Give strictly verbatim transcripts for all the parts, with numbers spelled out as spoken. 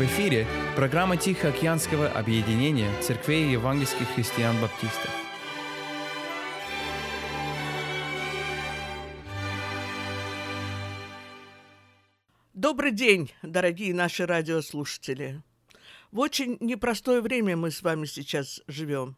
В эфире программа Тихоокеанского объединения церквей евангельских христиан-баптистов. Добрый день, дорогие наши радиослушатели. В очень непростое время мы с вами сейчас живем.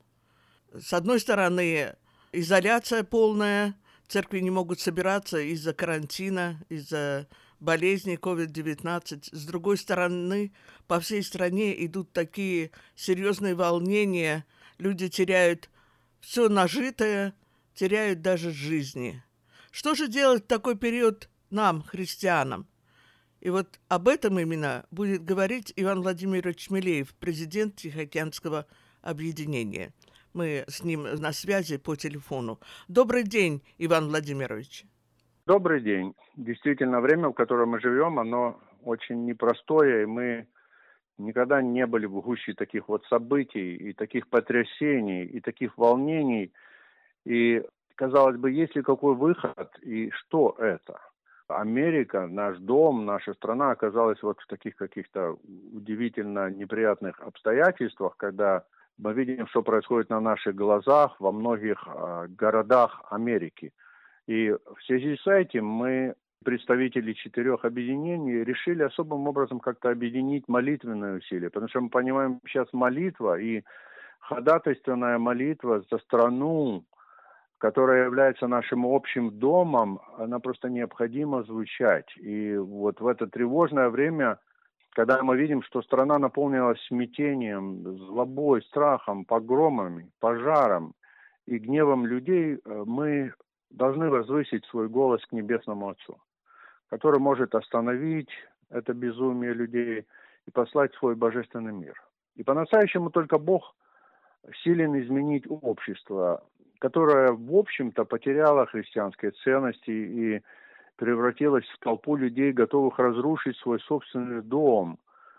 С одной стороны, изоляция полная, церкви не могут собираться из-за карантина, из-за болезни ковид девятнадцать. С другой стороны, по всей стране идут такие серьезные волнения, люди теряют все нажитое, теряют даже жизни. Что же делать в такой период нам, христианам? И вот об этом именно будет говорить Иван Владимирович Милеев, президент Тихоокеанского объединения. Мы с ним на связи по телефону. Добрый день, Иван Владимирович. Добрый день. Действительно, время, в котором мы живем, оно очень непростое, и мы никогда не были в гуще таких вот событий, и таких потрясений, и таких волнений. И, казалось бы, есть ли какой выход, и что это? Америка, наш дом, наша страна оказалась вот в таких каких-то удивительно неприятных обстоятельствах, когда мы видим, что происходит на наших глазах во многих э, городах Америки. И в связи с этим мы, представители четырех объединений, решили особым образом как-то объединить молитвенные усилия, потому что мы понимаем, сейчас молитва и ходатайственная молитва за страну, которая является нашим общим домом, она просто необходимо звучать. И вот в это тревожное время, когда мы видим, что страна наполнилась смятением, злобой, страхом, погромами, пожаром и гневом людей, мы должны возвысить свой голос к Небесному Отцу, который может остановить это безумие людей и послать свой божественный мир. И по-настоящему только Бог силен изменить общество, которое, в общем-то, потеряло христианские ценности и превратилось в толпу людей, готовых разрушить свой собственный дом,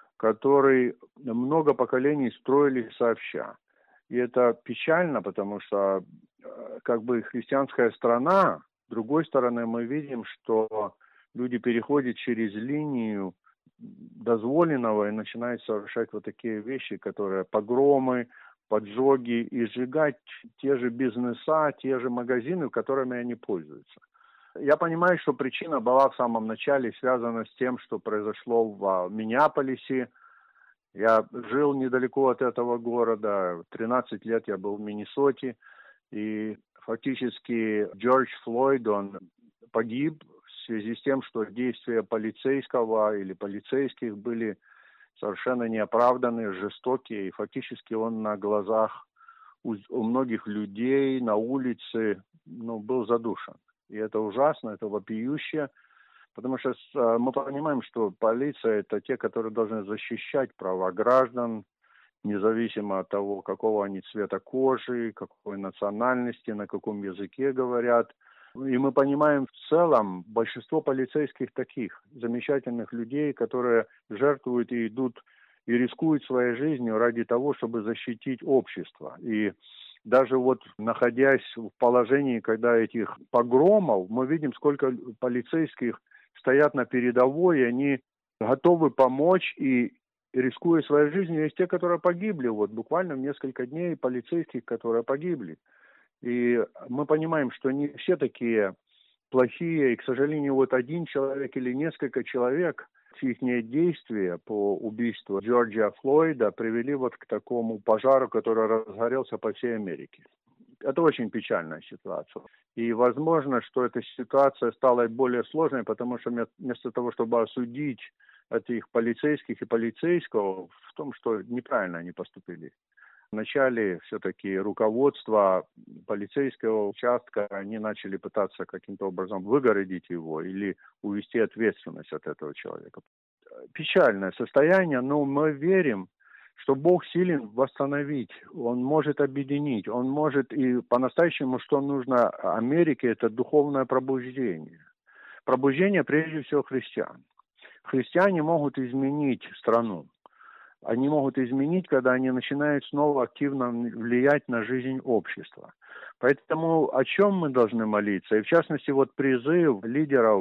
который много поколений строили сообща. И это печально, потому что как бы христианская страна, с другой стороны, мы видим, что люди переходят через линию дозволенного и начинают совершать вот такие вещи, которые погромы, поджоги и сжигать те же бизнеса, те же магазины, которыми они пользуются. Я понимаю, что причина была в самом начале связана с тем, что произошло в Миннеаполисе. Я жил недалеко от этого города, тринадцать лет я был в Миннесоте, и фактически Джордж Флойд, он погиб в связи с тем, что действия полицейского или полицейских были совершенно неоправданные, жестокие, и фактически он на глазах у, у многих людей на улице ну, был задушен. И это ужасно, это вопиюще, потому что э, мы понимаем, что полиция – это те, которые должны защищать права граждан, независимо от того, какого они цвета кожи, какой национальности, на каком языке говорят. И мы понимаем в целом большинство полицейских таких замечательных людей, которые жертвуют и идут и рискуют своей жизнью ради того, чтобы защитить общество. И даже вот находясь в положении, когда этих погромов, мы видим, сколько полицейских стоят на передовой, и они готовы помочь и рискуя своей жизнью. Есть те, которые погибли, вот буквально в несколько дней полицейских, которые погибли. И мы понимаем, что не все такие плохие, и, к сожалению, вот один человек или несколько человек, их действия по убийству Джорджа Флойда привели вот к такому пожару, который разгорелся по всей Америке. Это очень печальная ситуация. И возможно, что эта ситуация стала более сложной, потому что вместо того, чтобы осудить этих полицейских и полицейского в том, что неправильно они поступили. Вначале все-таки руководство полицейского участка, они начали пытаться каким-то образом выгородить его или увести ответственность от этого человека. Печальное состояние, но мы верим, что Бог силен восстановить, Он может объединить, Он может, и по-настоящему, что нужно Америке, это духовное пробуждение. Пробуждение прежде всего христиан. Христиане могут изменить страну. Они могут изменить, когда они начинают снова активно влиять на жизнь общества. Поэтому о чем мы должны молиться? И в частности, вот призыв лидеров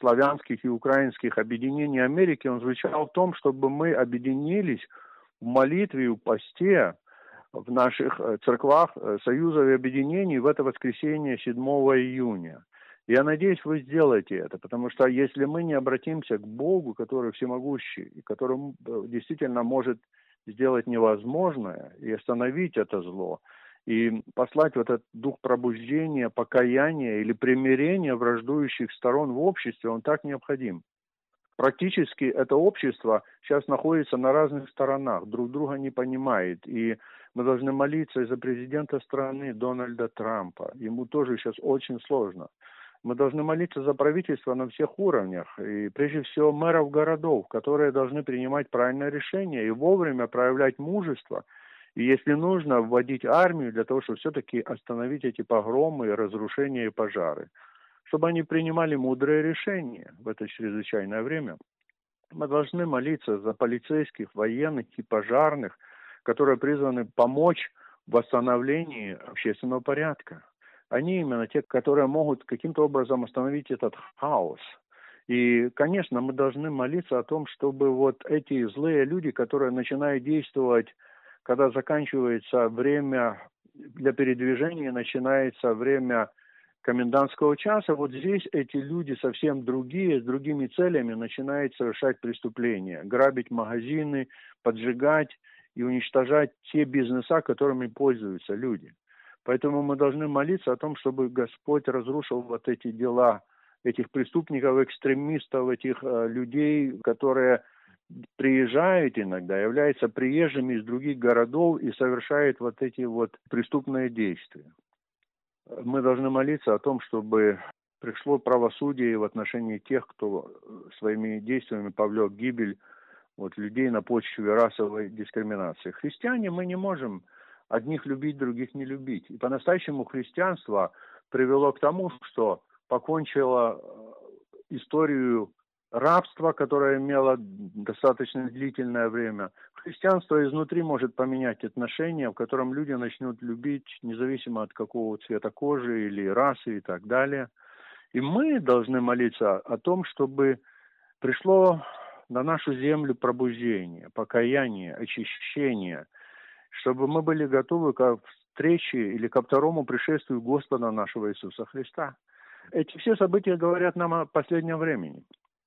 славянских и украинских объединений Америки, он звучал в том, чтобы мы объединились в молитве и в посте в наших церквах, союзов и объединений в это воскресенье седьмого июня. Я надеюсь, вы сделаете это, потому что если мы не обратимся к Богу, который всемогущий, и который действительно может сделать невозможное и остановить это зло, и послать вот этот дух пробуждения, покаяния или примирения враждующих сторон в обществе, он так необходим. Практически это общество сейчас находится на разных сторонах, друг друга не понимает. И мы должны молиться за президента страны Дональда Трампа. Ему тоже сейчас очень сложно. Мы должны молиться за правительство на всех уровнях. И прежде всего мэров городов, которые должны принимать правильное решение и вовремя проявлять мужество. И если нужно, вводить армию для того, чтобы все-таки остановить эти погромы, разрушения и пожары. Чтобы они принимали мудрые решения в это чрезвычайное время. Мы должны молиться за полицейских, военных и пожарных, которые призваны помочь в восстановлении общественного порядка. Они именно те, которые могут каким-то образом остановить этот хаос. И, конечно, мы должны молиться о том, чтобы вот эти злые люди, которые начинают действовать, когда заканчивается время для передвижения, начинается время комендантского часа, вот здесь эти люди совсем другие, с другими целями начинают совершать преступления, грабить магазины, поджигать и уничтожать те бизнеса, которыми пользуются люди. Поэтому мы должны молиться о том, чтобы Господь разрушил вот эти дела этих преступников, экстремистов, этих э, людей, которые приезжают иногда, являются приезжими из других городов и совершают вот эти вот преступные действия. Мы должны молиться о том, чтобы пришло правосудие в отношении тех, кто своими действиями повлек гибель вот, людей на почве расовой дискриминации. Христиане мы не можем одних любить, других не любить. И по-настоящему христианство привело к тому, что покончило историю рабства, которое имело достаточно длительное время. Христианство изнутри может поменять отношения, в котором люди начнут любить, независимо от какого цвета кожи или расы и так далее. И мы должны молиться о том, чтобы пришло на нашу землю пробуждение, покаяние, очищение, чтобы мы были готовы к встрече или ко второму пришествию Господа нашего Иисуса Христа. Эти все события говорят нам о последнем времени.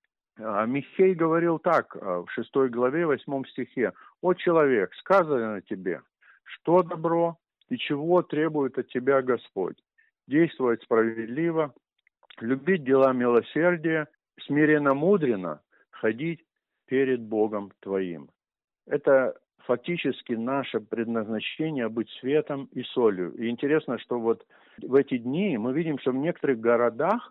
Михей говорил так в шестой главе, восьмом стихе: «О человек, сказано тебе, что добро и чего требует от тебя Господь? Действовать справедливо, любить дела милосердия, смиренно-мудренно ходить перед Богом твоим». Это фактически наше предназначение быть светом и солью. И интересно, что вот в эти дни мы видим, что в некоторых городах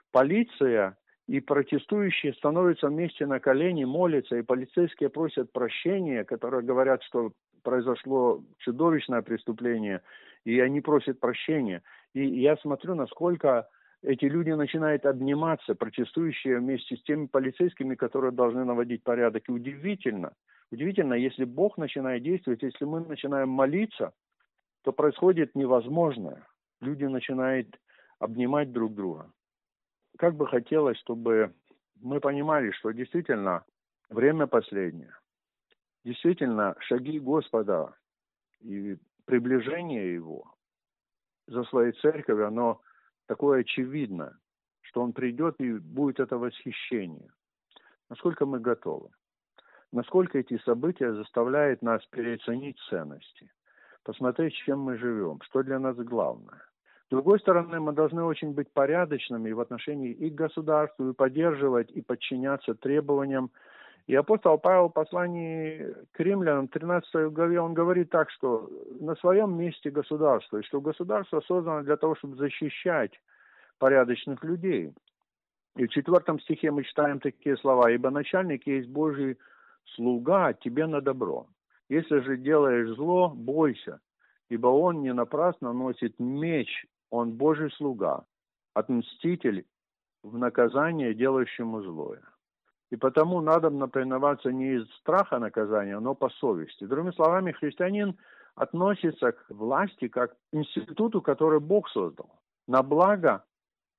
полиция и протестующие становятся вместе на колени, молятся, и полицейские просят прощения, которые говорят, что произошло чудовищное преступление, и они просят прощения. И я смотрю, насколько эти люди начинают обниматься, протестующие вместе с теми полицейскими, которые должны наводить порядок. И удивительно, удивительно, если Бог начинает действовать, если мы начинаем молиться, то происходит невозможное. Люди начинают обнимать друг друга. Как бы хотелось, чтобы мы понимали, что действительно время последнее. Действительно, шаги Господа и приближение Его за своей церковью, оно такое очевидное, что Он придет и будет это восхищение. Насколько мы готовы? Насколько эти события заставляют нас переоценить ценности? Посмотреть, чем мы живем, что для нас главное. С другой стороны, мы должны очень быть порядочными в отношении и к государству, и поддерживать, и подчиняться требованиям. И апостол Павел в послании к римлянам, тринадцатой главе, он говорит так, что на своем месте государство, и что государство создано для того, чтобы защищать порядочных людей. И в четвертом стихе мы читаем такие слова: «Ибо начальник есть Божий слуга тебе на добро. Если же делаешь зло, бойся, ибо он не напрасно носит меч, он Божий слуга, отмститель в наказание делающему злое. И потому надо повиноваться не из страха наказания, но по совести». Другими словами, христианин относится к власти как к институту, который Бог создал, на благо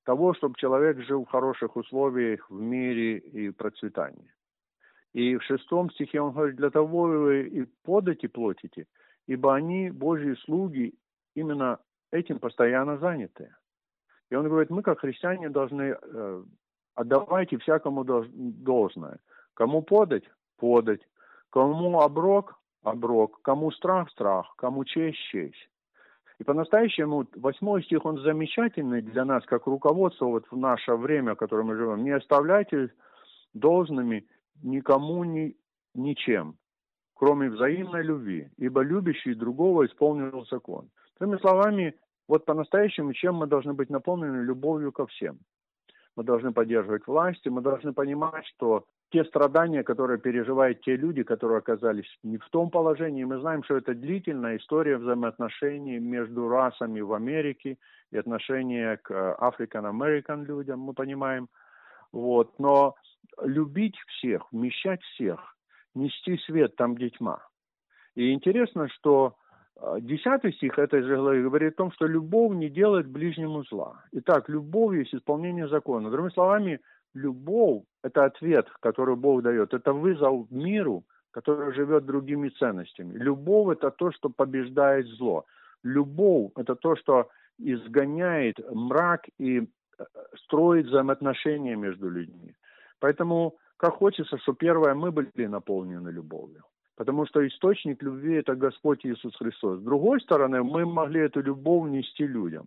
того, чтобы человек жил в хороших условиях в мире и процветании. И в шестом стихе он говорит, для того вы и подати платите, ибо они, Божьи слуги, именно этим постоянно заняты. И он говорит, мы, как христиане, должны э, отдавайте всякому должное. Кому подать – подать. Кому оброк – оброк. Кому страх – страх. Кому честь – честь. И по-настоящему восьмой стих, он замечательный для нас, как руководство вот в наше время, в котором мы живем. Не оставляйте должными никому ни, ничем, кроме взаимной любви, ибо любящий другого исполнил закон. Другими словами, вот по-настоящему, чем мы должны быть наполнены? Любовью ко всем. Мы должны поддерживать власти, мы должны понимать, что те страдания, которые переживают те люди, которые оказались не в том положении, мы знаем, что это длительная история взаимоотношений между расами в Америке и отношения к African American людям, мы понимаем. Вот. Но любить всех, вмещать всех, нести свет там, где тьма. И интересно, что десятый стих этой же главы говорит о том, что любовь не делает ближнему зла. Итак, любовь есть исполнение закона. Другими словами, любовь – это ответ, который Бог дает. Это вызов миру, который живет другими ценностями. Любовь – это то, что побеждает зло. Любовь – это то, что изгоняет мрак и строит взаимоотношения между людьми. Поэтому, как хочется, чтобы первое, мы были наполнены любовью. Потому что источник любви – это Господь Иисус Христос. С другой стороны, мы могли эту любовь нести людям.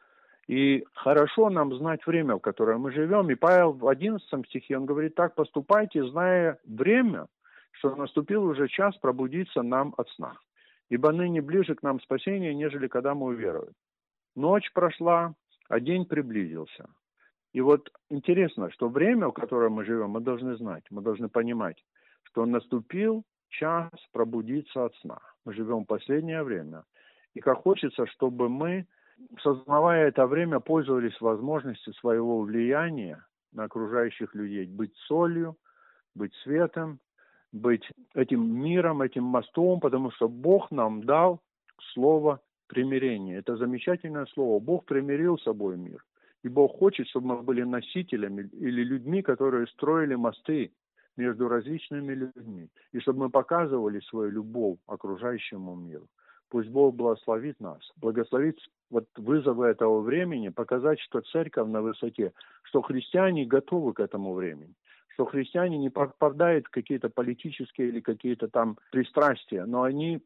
И хорошо нам знать время, в которое мы живем. И Павел в одиннадцатом стихе, он говорит, так поступайте, зная время, что наступил уже час пробудиться нам от сна. Ибо ныне ближе к нам спасение, нежели когда мы уверуем. Ночь прошла, а день приблизился. И вот интересно, что время, в которое мы живем, мы должны знать, мы должны понимать, что наступил час пробудиться от сна. Мы живем в последнее время. И как хочется, чтобы мы, сознавая это время, пользовались возможностью своего влияния на окружающих людей. Быть солью, быть светом, быть этим миром, этим мостом, потому что Бог нам дал слово примирения. Это замечательное слово. Бог примирил с собой мир. И Бог хочет, чтобы мы были носителями или людьми, которые строили мосты между различными людьми. И чтобы мы показывали свою любовь окружающему миру. Пусть Бог благословит нас. Благословит вот вызовы этого времени, показать, что церковь на высоте, что христиане готовы к этому времени. Что христиане не попадают в какие-то политические или какие-то там пристрастия, но они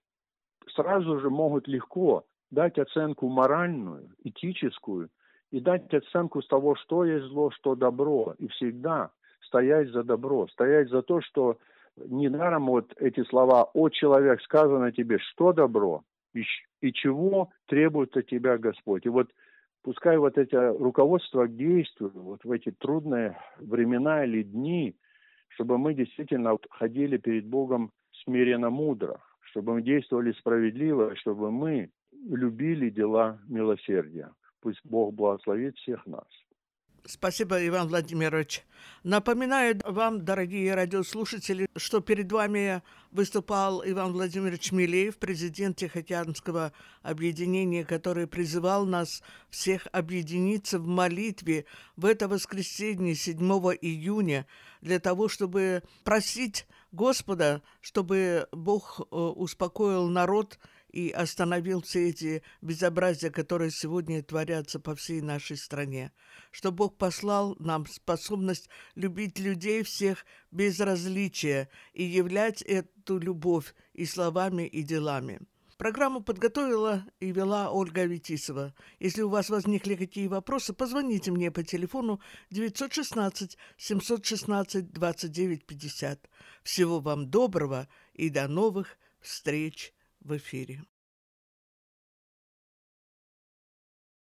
сразу же могут легко дать оценку моральную, этическую, и дать оценку с того, что есть зло, что добро. И всегда стоять за добро, стоять за то, что недаром вот эти слова «О, человек, сказано тебе, что добро и, и чего требует от тебя Господь». И вот пускай вот это руководство к действию вот в эти трудные времена или дни, чтобы мы действительно ходили перед Богом смиренно мудро, чтобы мы действовали справедливо, чтобы мы любили дела милосердия. Пусть Бог благословит всех нас. Спасибо, Иван Владимирович. Напоминаю вам, дорогие радиослушатели, что перед вами выступал Иван Владимирович Милеев, президент Тихоокеанского объединения, который призывал нас всех объединиться в молитве в это воскресенье, седьмого июня, для того, чтобы просить Господа, чтобы Бог успокоил народ и остановил все эти безобразия, которые сегодня творятся по всей нашей стране. Что Бог послал нам способность любить людей всех без различия и являть эту любовь и словами, и делами. Программу подготовила и вела Ольга Аветисова. Если у вас возникли какие вопросы, позвоните мне по телефону девятьсот шестнадцать семьсот шестнадцать двадцать девять пятьдесят. Всего вам доброго и до новых встреч в эфире.